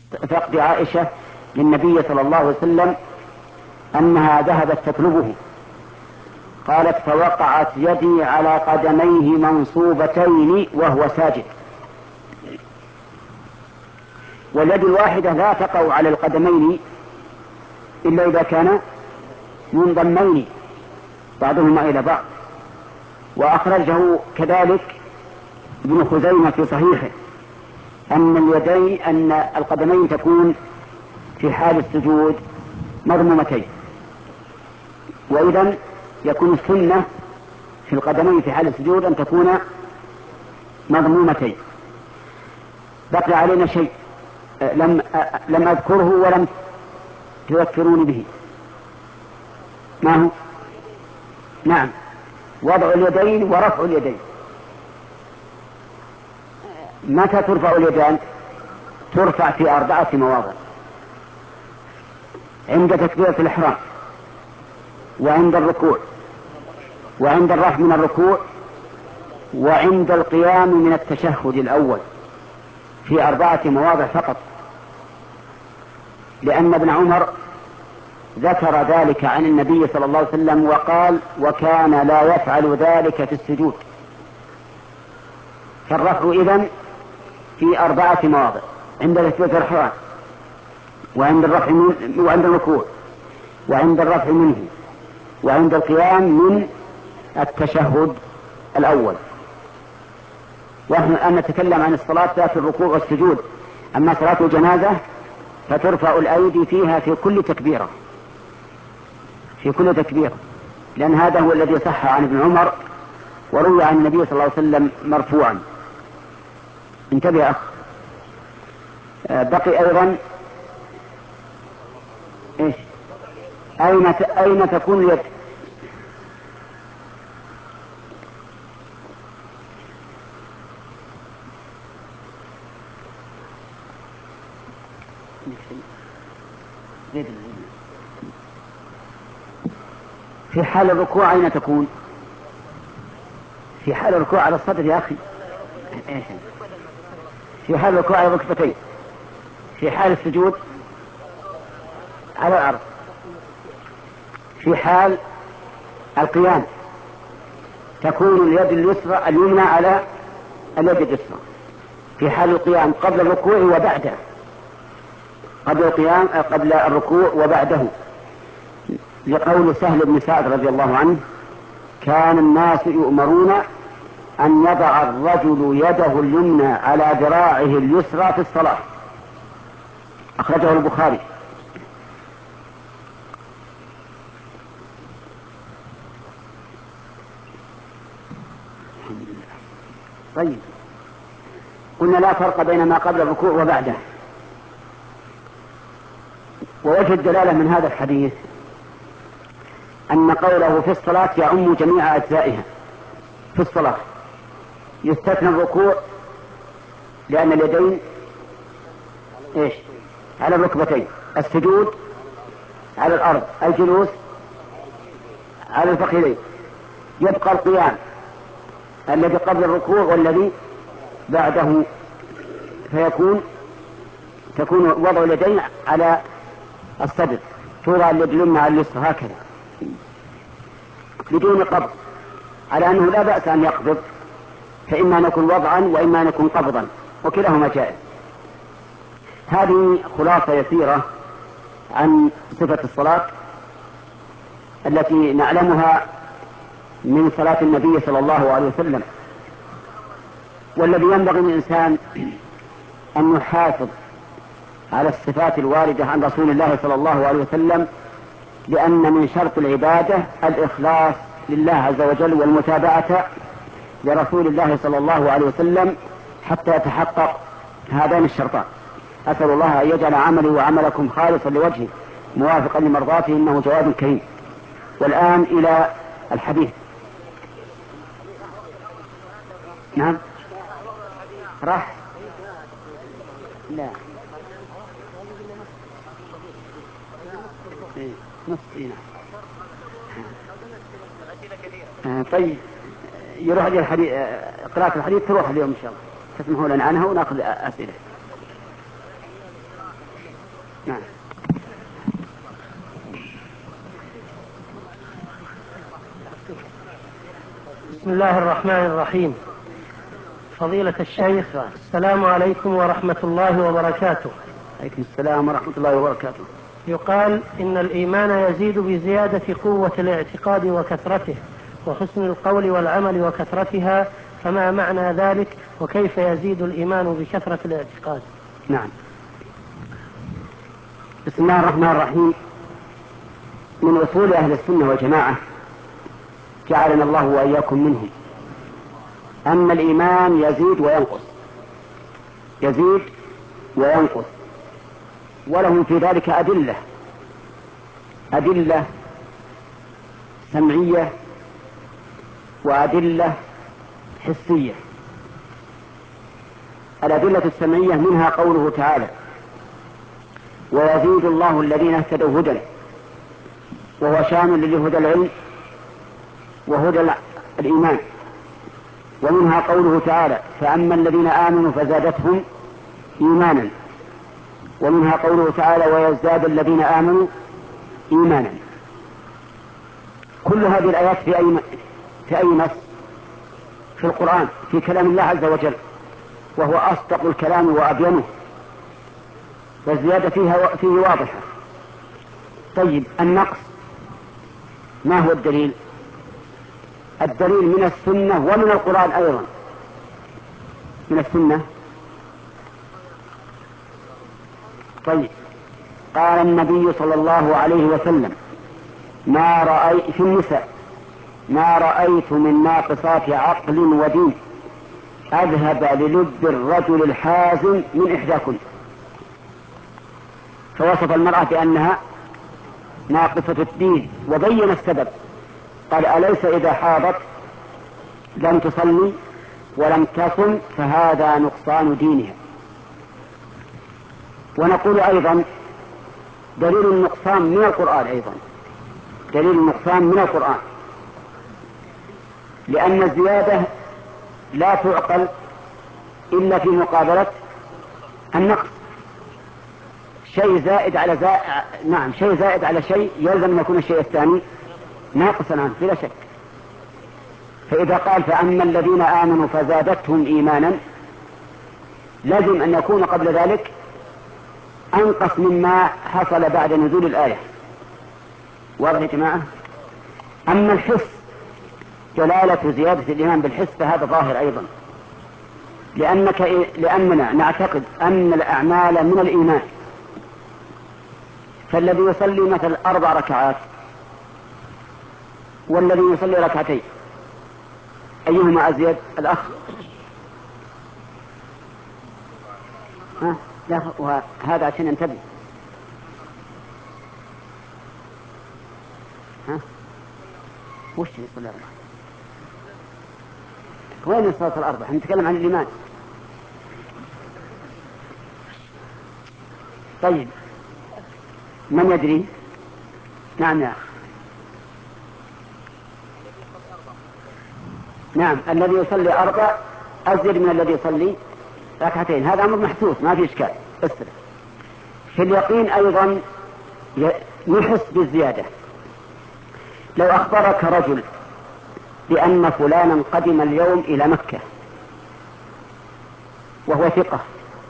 فقد عائشة للنبي صلى الله عليه وسلم أنها ذهبت تطلبه، قالت فوقعت يدي على قدميه منصوبتين وهو ساجد. واليد الواحدة لا تقع على القدمين إلا إذا كان منضمين بعضهما إلى بعض. وأخرجه كذلك ابن خزيمة في صحيحه أن القدمين تكون في حال السجود مضمومتين، وإذن يكون السنة في القدمين في حال السجود أن تكون مضمومتين. بقي علينا شيء لم أذكره ولم تذكروني به. ما هو؟ نعم، وضع اليدين ورفع اليدين. متى ترفع اليدان؟ ترفع في 4 مواضع: عند تكبيرة الإحرام، وعند الركوع، وعند الرفع من الركوع، وعند القيام من التشهد الأول، في 4 مواضع فقط، لأن ابن عمر ذكر ذلك عن النبي صلى الله عليه وسلم وقال وكان لا يفعل ذلك في السجود. فالرفع إذن في 4 مواضع: عند تكبيرة الإحرام، وعند الرفع وعند الركوع، وعند الرفع منه، وعند القيام من التشهد الأول. ونحن الآن نتكلم عن الصلاة ذات الركوع والسجود. أما صلاة الجنازة فترفع الأيدي فيها في كل تكبيرة، في كل تكبيرة، لأن هذا هو الذي صح عن ابن عمر وروي عن النبي صلى الله عليه وسلم مرفوعا. انتبه يا أخ. بقي أيضا إيش؟ أين تكون اليد؟ في حال الركوع أين تكون؟ في حال الركوع على الصدر يا أخي. في حال الركوع على الركبتين. في حال السجود على الأرض. في حال القيام تكون اليد اليمنى على اليد اليسرى. في حال القيام قبل الركوع وبعده، قبل الركوع وبعده، لقول سهل بن سعد رضي الله عنه: كان الناس يؤمرون أن يضع الرجل يده اليمنى على ذراعه اليسرى في الصلاة. أخرجه البخاري. طيب، قلنا لا فرق بين ما قبل الركوع وبعده. ووجه الدلالة من هذا الحديث أن قوله في الصلاة يعم جميع أجزائها في الصلاة، يستثنى الركوع لأن اليدين إيش؟ على الركبتين، السجود على الأرض، الجلوس على الفخذين، يبقى القيام الذي قبل الركوع والذي بعده، تكون وضع اليدين على الصدر، توضع اليد اليمنى على اليسرى هكذا بدون قبض، على أنه لا بأس أن يقبض، فإما نكون وضعا وإما نكون قبضا، وكلاهما جائز. هذه خلاصة يسيرة عن صفة الصلاة التي نعلمها من صلاة النبي صلى الله عليه وسلم. والذي ينبغي للإنسان أن يحافظ على الصفات الواردة عن رسول الله صلى الله عليه وسلم، لأن من شرط العبادة الإخلاص لله عز وجل والمتابعة لرسول الله صلى الله عليه وسلم حتى يتحقق هذان الشرطان. أسأل الله أن يجعل عملي وعملكم خالصا لوجهه موافقا لمرضاته، إنه جواد كريم. والآن إلى الحديث. نعم، راح لا نص. طيب، يروح لي الحديث، قراءة الحديث تروح اليوم إن شاء الله، تسمحوا لنا عنها ونأخذ أسئلة. نعم. بسم الله الرحمن الرحيم. فضيلة الشيخ، السلام عليكم ورحمة الله وبركاته. عليكم السلام ورحمة الله وبركاته. يقال إن الإيمان يزيد بزيادة قوة الاعتقاد وكثرته، وحسن القول والعمل وكثرتها، فما معنى ذلك، وكيف يزيد الإيمان بكثرة الاعتقاد؟ نعم. بسم الله الرحمن الرحيم. من أصول أهل السنة والجماعة جعلنا الله وإياكم منهم أن الإيمان يزيد وينقص، يزيد وينقص، ولهم في ذلك أدلة سمعية وأدلة حسية. الأدلة السمعية منها قوله تعالى: ويزيد الله الذين اهتدوا هدى، وهو شامل لهدى العلم وهدى الإيمان. ومنها قوله تعالى: فأما الذين آمنوا فزادتهم إيمانا. ومنها قوله تعالى: ويزداد الذين آمنوا إيمانا. كل هذه الآيات في أي نص؟ في القرآن، في كلام الله عز وجل، وهو أصدق الكلام وأبينه، والزيادة فيه واضحة. طيب، النقص ما هو الدليل؟ الدليل من السنة ومن القرآن أيضا. من السنة. طيب، قال النبي صلى الله عليه وسلم: في النساء: ما رأيت من ناقصات عقل ودين أذهب للب الرجل الحازم من إحداكن. فوصف المرأة بأنها ناقصة الدين وبين السبب، قال: أليس إذا حاضت لم تصلي ولم تصم فهذا نقصان دينها. ونقول أيضا: دليل النقصان من القرآن، أيضا دليل النقصان من القرآن، لأن الزيادة لا تعقل إلا في مقابلة النقص. شيء زائد على شيء يلزم أن يكون الشيء الثاني ناقصا عنه بلا شك. فإذا قال: فأما الذين آمنوا فزادتهم إيمانا، لازم أن يكون قبل ذلك أنقص مما حصل بعد نزول الآية. واضح يا جماعة؟ أما الحس، دلالة زيادة الإيمان بالحس، فهذا ظاهر أيضا، لأننا نعتقد أن الأعمال من الإيمان. فالذي يصلي مثل 4 ركعات والذي يصلي 2 ركعتين أيهما أزيد؟ الأخ. لا، وهذا عشان ينتبه. وش يصلي 4؟ وين الصلاة 4؟ نتكلم عن الإيمان. طيب، من يدري؟ نعم يا أخي. نعم، الذي يصلي 4 أزيد من الذي يصلي 2 ركعتين. هذا أمر محسوس ما في إشكال. في اليقين أيضا يحس بالزيادة. لو أخبرك رجل بأن فلانا قدم اليوم إلى مكة وهو ثقة،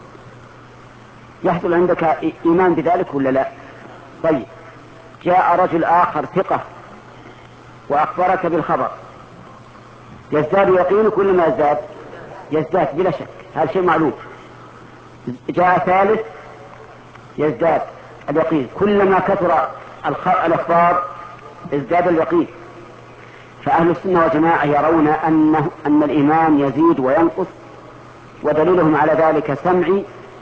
يحصل عندك إيمان بذلك ولا لا؟ طيب، جاء رجل آخر ثقة وأخبرك بالخبر، يزداد يقينك ولا ما يزداد؟ يزداد بلا شك، هذا شيء معلوم. جاء ثالث يزداد اليقين، كلما كثر الأخبار ازداد اليقين. فأهل السنة والجماعة يرون أن الإيمان يزيد وينقص، ودليلهم على ذلك سمعي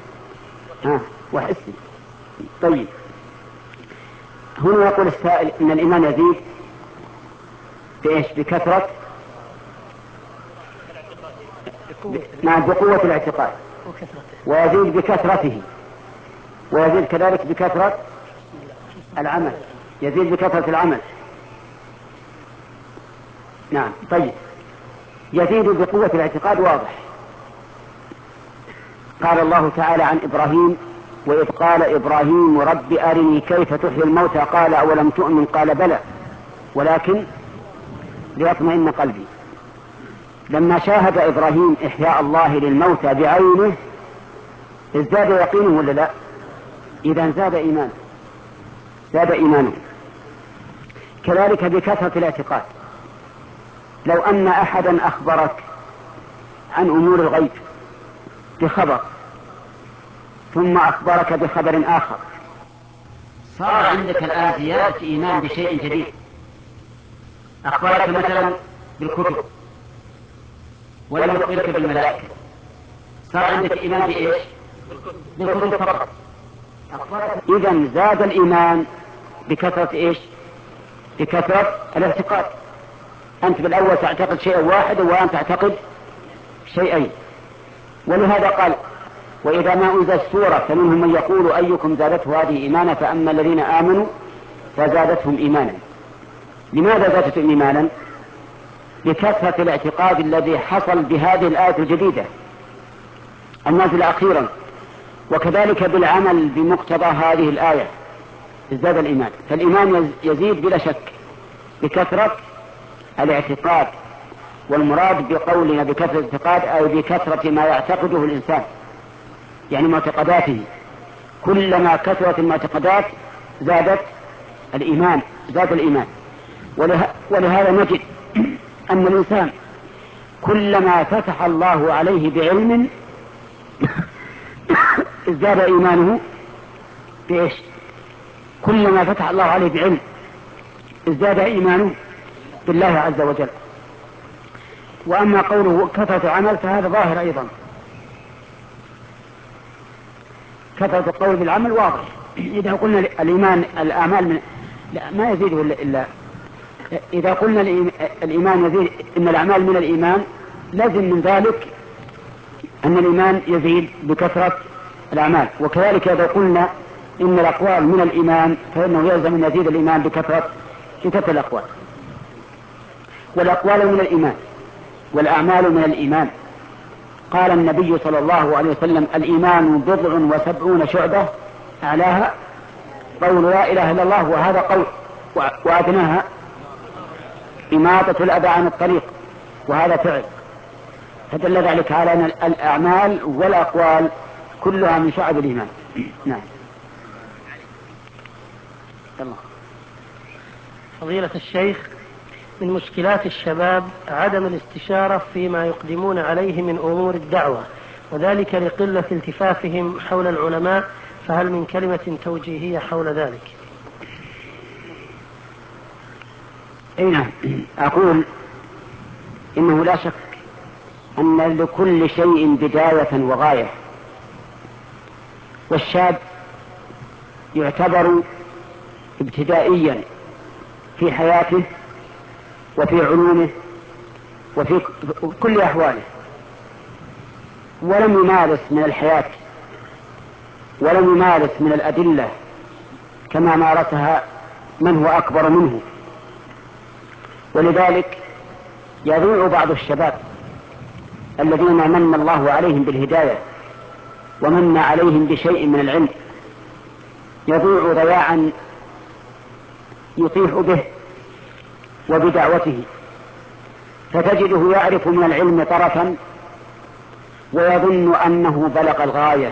وحسي. طيب، هنا يقول السائل إن الإيمان يزيد بإيش؟ بكثرة، بقوة الاعتقاد، ويزيد بكثرته، ويزيد كذلك بكثرة العمل، يزيد بكثرة العمل. نعم. طيب، يزيد بقوة الاعتقاد واضح. قال الله تعالى عن إبراهيم: وإذ قال إبراهيم رب أرني كيف تحيي الموتى قال أولم تؤمن قال بلى ولكن ليطمئن قلبي. لما شاهد إبراهيم إحياء الله للموتى بعينه ازداد يقينه ولا لا؟ إذا زاد إيمانه. كذلك بكثرة الاعتقاد. لو أن أحدا أخبرك عن أمور الغيب بخبر ثم أخبرك بخبر آخر صار عندك الآن زيادة إيمان بشيء جديد. أخبرك مثلا بالكتب ولم يخبرك بالملائكة، صار عندك إيمان بإيش؟ بالكتب فقط. إذن زاد الإيمان بكثرة إيش؟ بكثرة الاعتقاد. أنت بالأول تعتقد شيئا واحدا وأنت تعتقد شيئين. ولهذا قال وإذا ما أنزلت سورة فمنهم من يقول أيكم زادته هذه إيمانا فأما الذين آمنوا فزادتهم إيمانا. لماذا زادتهم إيمانا؟ بكثرة الاعتقاد الذي حصل بهذه الآية الجديدة النازلة أخيرا، وكذلك بالعمل بمقتضى هذه الآية ازداد الإيمان. فالإيمان يزيد بلا شك بكثرة الاعتقاد، والمراد بقولنا بكثرة الاعتقاد أي بكثرة ما يعتقده الإنسان، يعني معتقداته. كلما كثرت المعتقدات زاد الإيمان. ولهذا نجد أن الإنسان كلما فتح الله عليه بعلم ازداد إيمانه بإيش؟ كلما فتح الله عليه بعلم ازداد إيمانه بالله عز وجل. وأما قوله كثرة عمل فهذا ظاهر أيضا. كثرة القول بالعمل واضح. إذا قلنا الإيمان الأعمال ما يزيد إلا إذا قلنا الإيمان يزيد إن الأعمال من الإيمان لازم من ذلك أن الإيمان يزيد بكثرة الأعمال. وكذلك إذا قلنا إن الأقوال من الإيمان فإنه يلزم أن يزيد الإيمان بكثرة الأقوال. والأقوال من الإيمان والأعمال من الإيمان. قال النبي صلى الله عليه وسلم الإيمان 70 شعبة أعلاها قول لا إله إلا الله، وهذا قول، وأدناها إماطة الأذى عن الطريق، وهذا فعل. فدل ذلك على أن الأعمال والأقوال كلها من شعب الإيمان. نعم. الله. فضيلة الشيخ، من مشكلات الشباب عدم الاستشارة فيما يقدمون عليه من أمور الدعوة، وذلك لقلة التفافهم حول العلماء، فهل من كلمة توجيهية حول ذلك؟ أي نعم. أقول إنه لا شك أن لكل شيء بداية وغاية، والشاب يعتبر ابتدائيا في حياته وفي علومه وفي كل أحواله، ولم يمارس من الحياة ولم يمارس من الأدلة كما مارسها من هو أكبر منه. ولذلك يضيع بعض الشباب الذين من الله عليهم بالهداية ومن عليهم بشيء من العلم، يضيع ضياعا يطيح به وبدعوته، فتجده يعرف من العلم طرفا ويظن أنه بلغ الغاية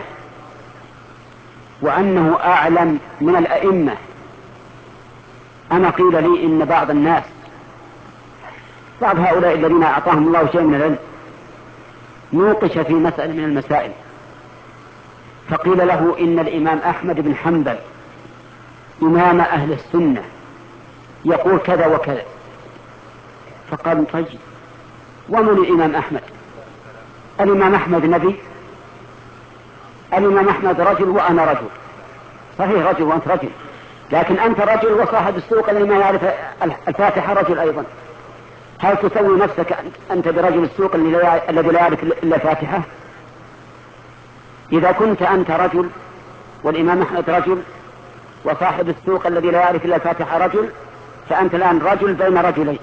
وأنه أعلم من الأئمة. أنا قيل لي إن بعض الناس، بعض هؤلاء الذين أعطاهم الله شيء من العلم، نوقش في مسألة من المسائل فقيل له إن الإمام أحمد بن حنبل إمام أهل السنة يقول كذا وكذا. فقال طيب ومن الإمام أحمد؟ الإمام أحمد نبي؟ الإمام أحمد رجل وأنا رجل، صحيح رجل وأنت رجل، لكن أنت رجل وصاحب السوق الذي ما يعرف الفاتحة رجل أيضا. هل تسوي نفسك أنت برجل السوق الذي لا يعرف إلا الفاتحة؟ إذا كنت أنت رجل والإمام أحمد رجل وصاحب السوق الذي لا يعرف إلا الفاتحة رجل، فأنت الآن رجل بين رجلين،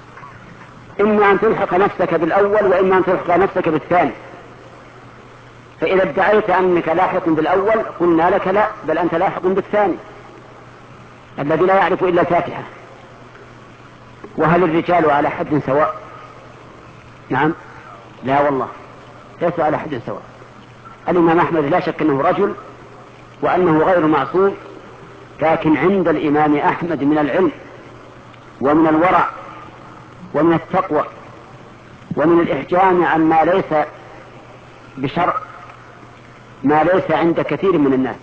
إما أن تلحق نفسك بالأول وإما أن تلحق نفسك بالثاني. فإذا ادعيت أنك لاحق بالأول قلنا لك لا، بل أنت لاحق بالثاني الذي لا يعرف إلا الفاتحة. وهل الرجال على حد سواء؟ نعم، لا والله ليسوا على حد سواء. الإمام أحمد لا شك أنه رجل وأنه غير معصوم، لكن عند الإمام أحمد من العلم ومن الورع ومن التقوى ومن الإحجام عما ليس بشرع ما ليس عند كثير من الناس.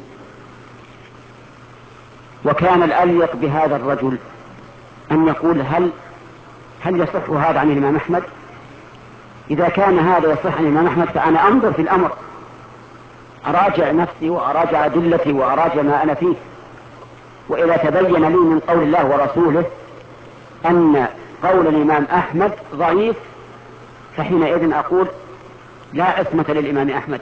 وكان الأليق بهذا الرجل أن يقول هل يصح هذا عن الإمام أحمد؟ إذا كان هذا يصح عن الإمام أحمد فأنا أنظر في الأمر، أراجع نفسي وأراجع أدلتي وأراجع ما أنا فيه. وإذا تبين لي من قول الله ورسوله أن قول الإمام أحمد ضعيف فحينئذ أقول لا عصمة للإمام أحمد،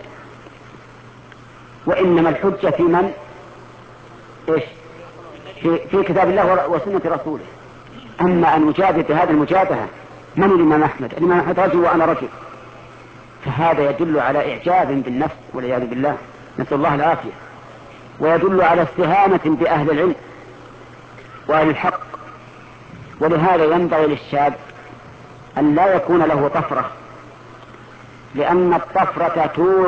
وإنما الحجة في من؟ إيش؟ في كتاب الله وسنة رسوله. أما أن أجابه بهذه المجابهة من الإمام أحمد؟ الإمام أحمد رجل وأنا رجل، فهذا يدل على إعجاب بالنفس والعياذ بالله، نسأل الله العافية، ويدل على استهانة بأهل العلم وأهل الحق. ولهذا ينبغي للشاب أن لا يكون له طفرة، لأن الطفرة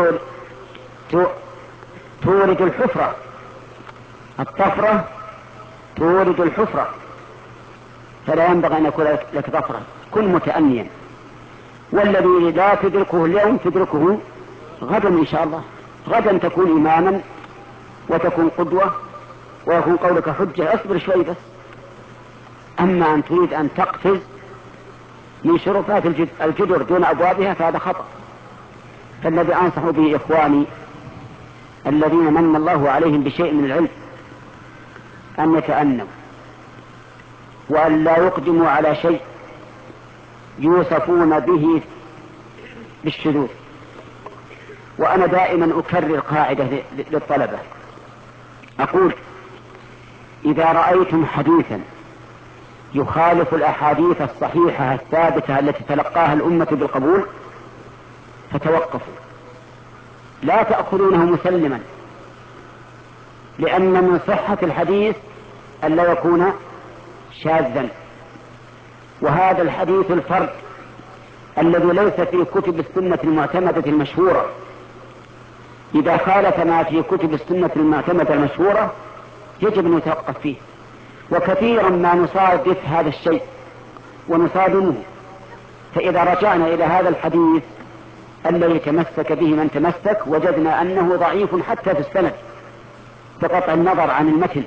تورد الحفرة. الطفرة تورد الحفرة، فلا ينبغي أن يكون لك طفرة. كن متأنيا، والذي لا تدركه اليوم تدركه غدا إن شاء الله. غدا تكون إماما وتكون قدوة ويكون قولك حجة. اصبر شوي بس. أما أن تريد أن تقفز من شرفات الجدر دون أبوابها فهذا خطأ. فالذي أنصح به إخواني الذين من الله عليهم بشيء من العلم أن يتأنوا وأن لا يقدموا على شيء يوصفون به بالشذوذ. وأنا دائما أكرر قاعدة للطلبة، أقول إذا رأيتم حديثا يخالف الأحاديث الصحيحة الثابتة التي تلقاها الأمة بالقبول فتوقفوا، لا تأخذونه مسلما، لأن من صحة الحديث أن لا يكون شاذا. وهذا الحديث الفرد الذي ليس في كتب السنة المعتمدة المشهورة إذا خالف ما في كتب السنة المعتمدة المشهورة يجب أن يتوقف فيه. وكثيرا ما نصادف هذا الشيء ونصادمه، فإذا رجعنا إلى هذا الحديث الذي تمسك به من تمسك وجدنا أنه ضعيف حتى في السند بقطع النظر عن المتن.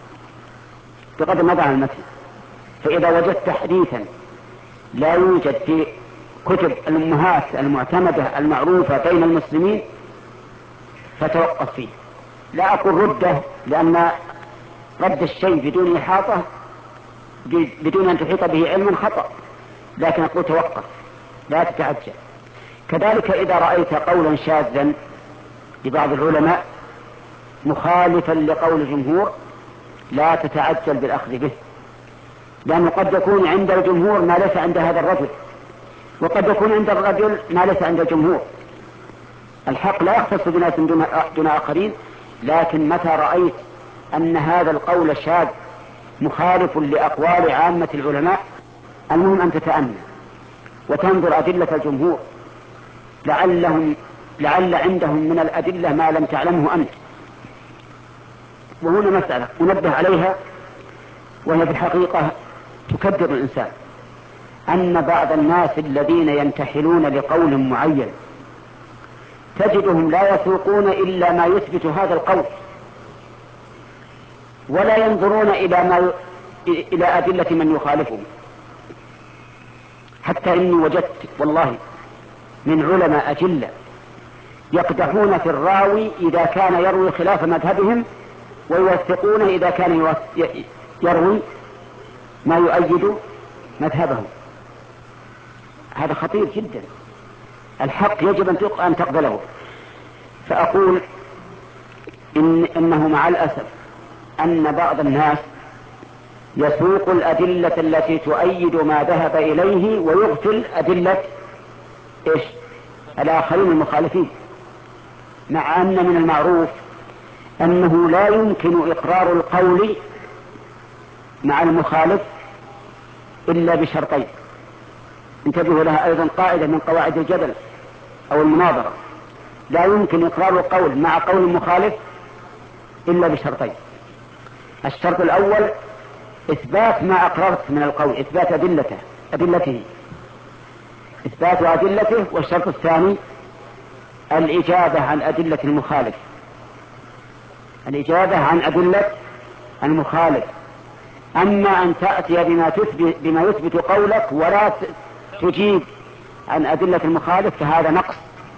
فإذا وجدت حديثا لا يوجد في كتب الأمهات المعتمدة المعروفة بين المسلمين فتوقف فيه. لا أقول رده، لأن رد الشيء بدون إحاطة بدون أن تحيط به علما خطأ، لكن أقول توقف لا تتعجل. كذلك إذا رأيت قولا شاذا لبعض العلماء مخالفا لقول الجمهور لا تتعجل بالأخذ به، لأنه قد يكون عند الجمهور ما ليس عند هذا الرجل، وقد يكون عند الرجل ما ليس عند الجمهور. الحق لا يختص بناس دون آخرين، لكن متى رأيت أن هذا القول شاذ مخالف لأقوال عامة العلماء المهم أن تتأنى وتنظر أدلة الجمهور، لعل عندهم من الأدلة ما لم تعلمه أنت. وهنا مسألة أنبه عليها وهي في الحقيقة تكدر الإنسان، أن بعض الناس الذين ينتحلون لقول معين تجدهم لا يسوقون إلا ما يثبت هذا القول، ولا ينظرون إلى أدلة من يخالفهم. حتى إني وجدت والله من علماء أجلة يقدحون في الراوي إذا كان يروي خلاف مذهبهم، ويوثقونه إذا كان يروي ما يؤيد مذهبهم. هذا خطير جدا، الحق يجب أن تقبله. فأقول إنه مع الأسف أن بعض الناس يسوق الأدلة التي تؤيد ما ذهب إليه ويغفل أدلة الآخرين المخالفين. مع أن من المعروف أنه لا يمكن إقرار القول مع المخالف إلا بشرطين. انتبهوا لها أيضا قاعدة من قواعد الجدل أو المناظرة، لا يمكن إقرار القول مع قول المخالف إلا بشرطين. الشرط الأول إثبات ما أقررت من القول، إثبات أدلته، إثبات أدلته. والشرط الثاني الإجابة عن أدلة المخالف، الإجابة عن أدلة المخالف. أما أن تأتي بما يثبت قولك ولا تجيب عن أدلة المخالف فهذا نقص،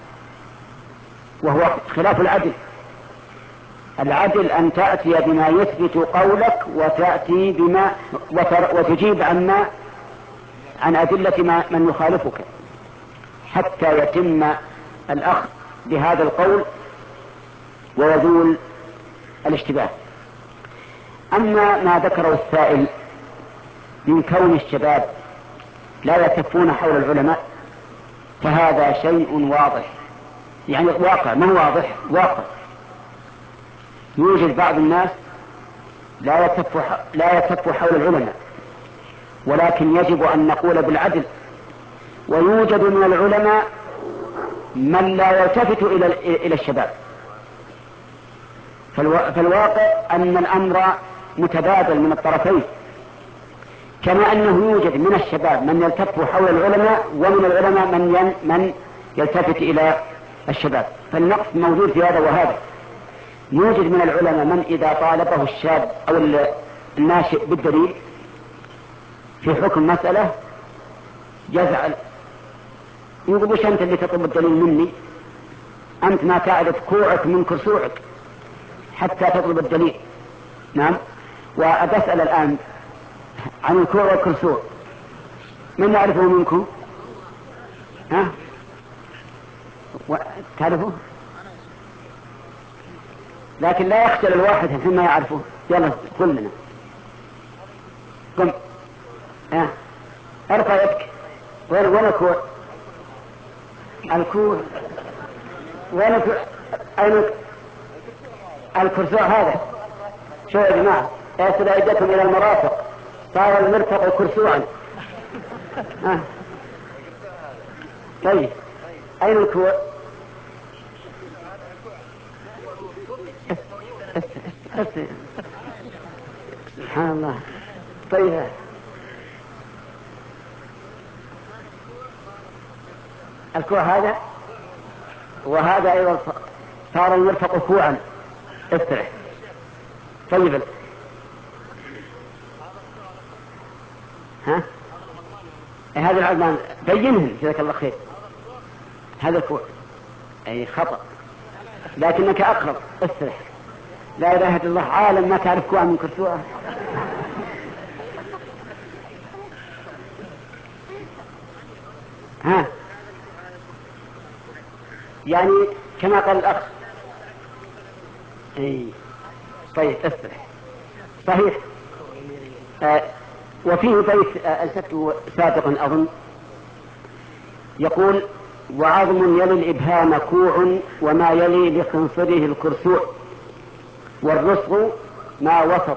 وهو خلاف العدل. العدل أن تأتي بما يثبت قولك وتأتي وتجيب عن أدلة من يخالفك حتى يتم الأخذ بهذا القول ويزول الاشتباه. أما ما ذكره السائل من كون الشباب لا يكفون حول العلماء فهذا شيء واضح، يعني واقع، ما هو واضح، واقع. يوجد بعض الناس لا يكف حول العلماء، ولكن يجب أن نقول بالعدل. ويوجد من العلماء من لا يلتفت إلى الشباب. فالواقع أن الأمر متبادل من الطرفين، كما أنه يوجد من الشباب من يلتف حول العلماء ومن العلماء من يلتفت إلى الشباب. فالنقص موجود في هذا وهذا. يوجد من العلماء من إذا طالبه الشاب أو الناشئ بالدليل في حكم مسألة يزعل، يقول وش أنت اللي تطلب الدليل مني؟ أنت ما تعرف كوعك من كرسوعك حتى تطلب الدليل. نعم. وأسأل الآن عن الكوع والكرسوع، من يعرفه منكم؟ ها؟ تعرفه؟ لكن لا يخجل الواحد حين ما يعرفه. يلا قل لنا. قم. ارفع يدك. وين الكوع؟ الكوع وين أين الكرسوع هذا؟ شو يا جماعة؟ إذا أجتم إلى المرافق صار المرفق كرسوعا. طيب أين الكوع؟ سبحان الله. طيب الكوع هذا وهذا أيضا صار المرفق كوعا. استرح. طيب هذا العلمان بينهم جزاك الله خير. هذا الكوع أي خطأ، لكنك أقرب. استرح. لا إله إلا الله. عالم ما تعرف كوع من كرسوعه. يعني كما قال الأخ. طيب استرح. صحيح. وفيه بيت ألفته سابقا أظن يقول: وعظم يلي الإبهام كوع وما يلي لخنصره الكرسوع والرسغ ما وسط.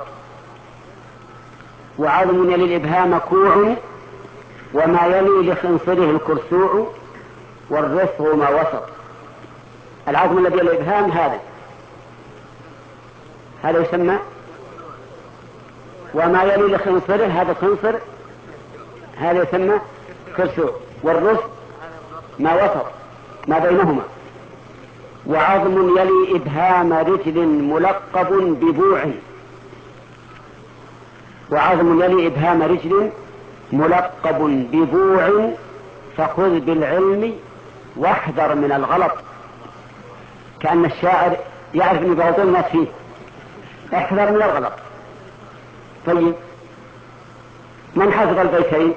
وعظم يلي الإبهام كوع وما يلي لخنصره الكرسوع والرسغ ما وسط. العظم الذي يلي الإبهام هذا يسمى، وما يلي لخنصره هذا خنصر، هذا يسمى كرسوع. والرسغ ما وسط ما بينهما. وعظم يلي إبهام رجل ملقب ببوع. وعظم يلي إبهام رجل ملقب ببوع فخذ بالعلم واحذر من الغلط. كأن الشاعر يعرف أن يغلط الناس فيه، احذر من الغلط. طيب من حفظ البيتين؟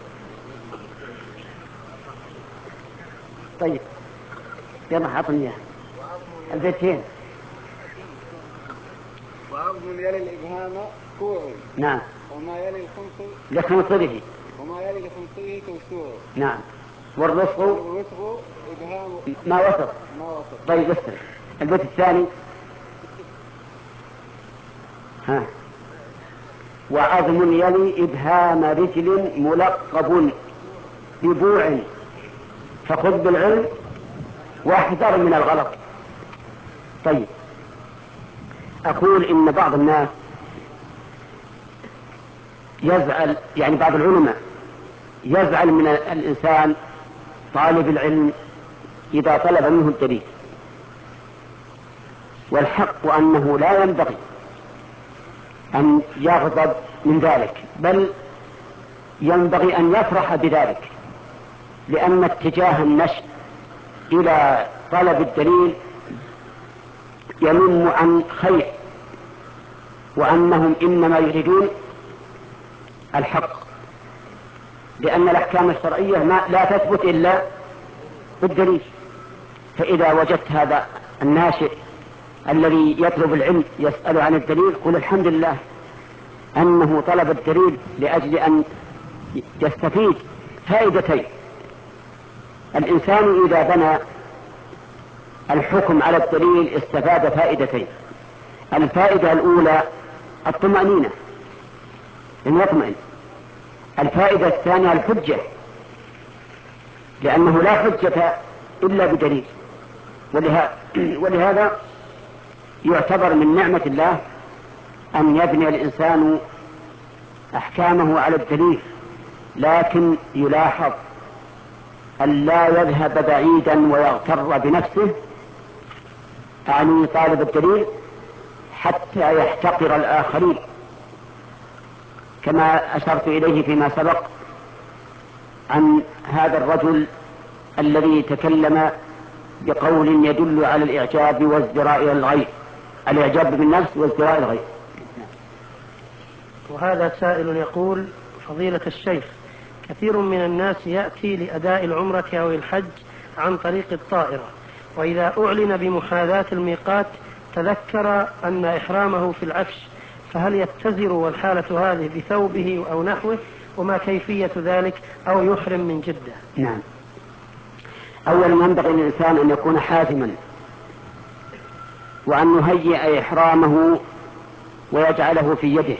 طيب يلا حطني اياه البيتين. وعظم يلي الإبهام كوع. نعم. وما يلي الخنصر لخنصره. وما يلي لخنصره كرسوع. نعم. والرسغ إبهام ما وسط. ما وسط. طيب استرح. البيت الثاني وعظم يلي إبهام رجل ملقب ببوع فخذ بالعلم واحذر من الغلط. طيب، أقول إن بعض الناس يزعل، يعني بعض العلماء يزعل من الإنسان طالب العلم إذا طلب منه الدليل، والحق أنه لا ينبغي أن يغضب من ذلك، بل ينبغي أن يفرح بذلك، لأن اتجاه النشء إلى طلب الدليل ينم عن خير، وأنهم إنما يريدون الحق، لأن الأحكام الشرعية لا تثبت إلا بالدليل. فإذا وجدت هذا الناشئ الذي يطلب العلم يسأل عن الدليل، قل الحمد لله أنه طلب الدليل لأجل أن يستفيد فائدتين. الإنسان إذا بنى الحكم على الدليل استفاد فائدتين. الفائدة الأولى الطمأنينة، أن يطمئن. الفائدة الثانية الحجة، لأنه لا حجة إلا بدليل. ولهذا يعتبر من نعمة الله أن يبني الإنسان أحكامه على الدليل، لكن يلاحظ أن لا يذهب بعيدا ويغتر بنفسه، أعني طالب الدليل، حتى يحتقر الآخرين، كما أشرت إليه فيما سبق عن هذا الرجل الذي تكلم بقول يدل على الإعجاب وازدراء الغير، الإعجاب بالنفس وازدراء الغير. وهذا سائل يقول: فضيلة الشيخ، كثير من الناس يأتي لأداء العمرة أو الحج عن طريق الطائرة، وإذا أعلن بمحاذاة الميقات تذكر أن إحرامه في العفش، فهل يتزر والحالة هذه بثوبه أو نحوه، وما كيفية ذلك، أو يحرم من جدة؟ نعم. أولا ينبغي للإنسان أن يكون حازما، وأن يهيئ إحرامه ويجعله في يده،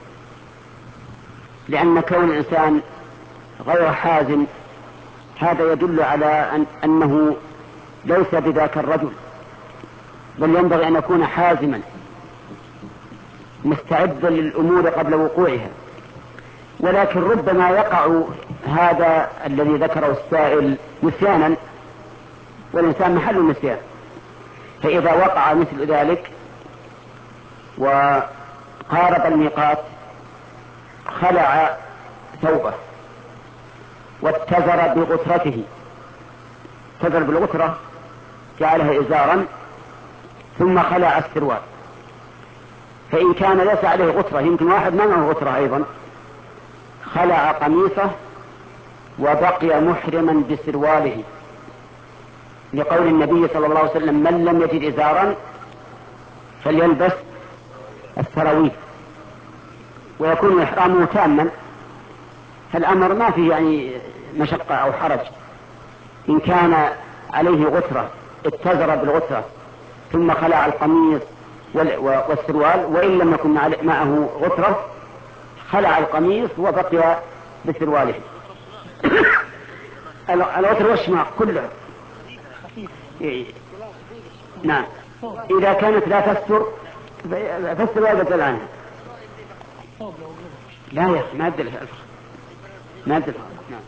لأن كون الإنسان غير حازم هذا يدل على أنه ليس بذاك الرجل، بل ينبغي أن يكون حازما مستعدا للأمور قبل وقوعها. ولكن ربما يقع هذا الذي ذكره السائل نسيانا، والإنسان محل النسيان، فإذا وقع مثل ذلك وقارب الميقات خلع ثوبه واتزر بغترته، اتزر بالغترة جعلها إزارا، ثم خلع السروال. فإن كان ليس عليه غترة، يمكن واحد ما معه غترة أيضا، خلع قميصه وبقي محرما بسرواله، لقول النبي صلى الله عليه وسلم: من لم يجد إزارا فليلبس السراويل، ويكون إحرامه تاما. فالأمر ما فيه يعني مشقة أو حرج. إن كان عليه غترة اتزر بالغترة ثم خلع القميص والسروال، وإن لم يكن معه غترة خلع القميص وبقي بسرواله. الغتر والشماغ كله. نعم. إذا كانت لا تستر فالسروال بدل عنها. لا يا أخي، ما أدل الفرق، ما أدل الفرق. نعم.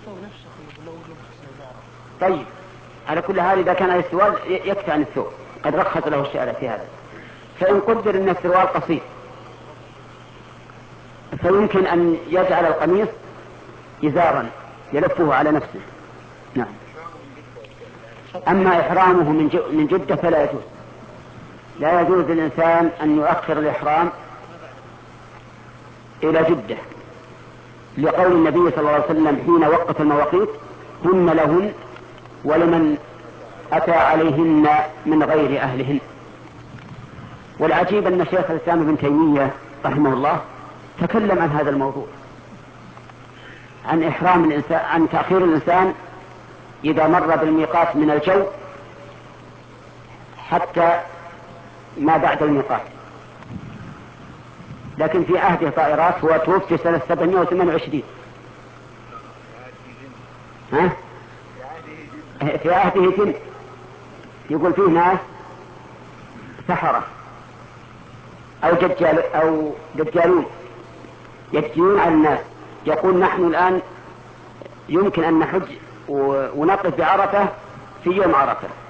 طيب، على كل حال إذا كان على السروال يكفي عن الثوب، قد رخص له الشارع في هذا. فإن قدر أن السروال قصير فيمكن أن يجعل القميص إزارا يلفه على نفسه. نعم. أما إحرامه من جدة فلا يجوز، لا يجوز للإنسان أن يؤخر الإحرام إلى جدة، لقول النبي صلى الله عليه وسلم حين وقت المواقيت: هن لهن ولمن أتى عليهن من غير أهلهن. والعجيب أن شيخ الإسلام ابن تيمية رحمه الله تكلم عن هذا الموضوع، عن إحرام الإنسان، عن تأخير الإنسان إذا مر بالميقات من الجو حتى ما بعد الميقات. لكن في عهده طائرات، هو توفي سنة 728. ها؟ في عهده جن، يقول فيه ناس سحرة أو دجالون يدجلون على الناس، يقول نحن الآن يمكن أن نحج ونقف بعرفة في يوم عرفة،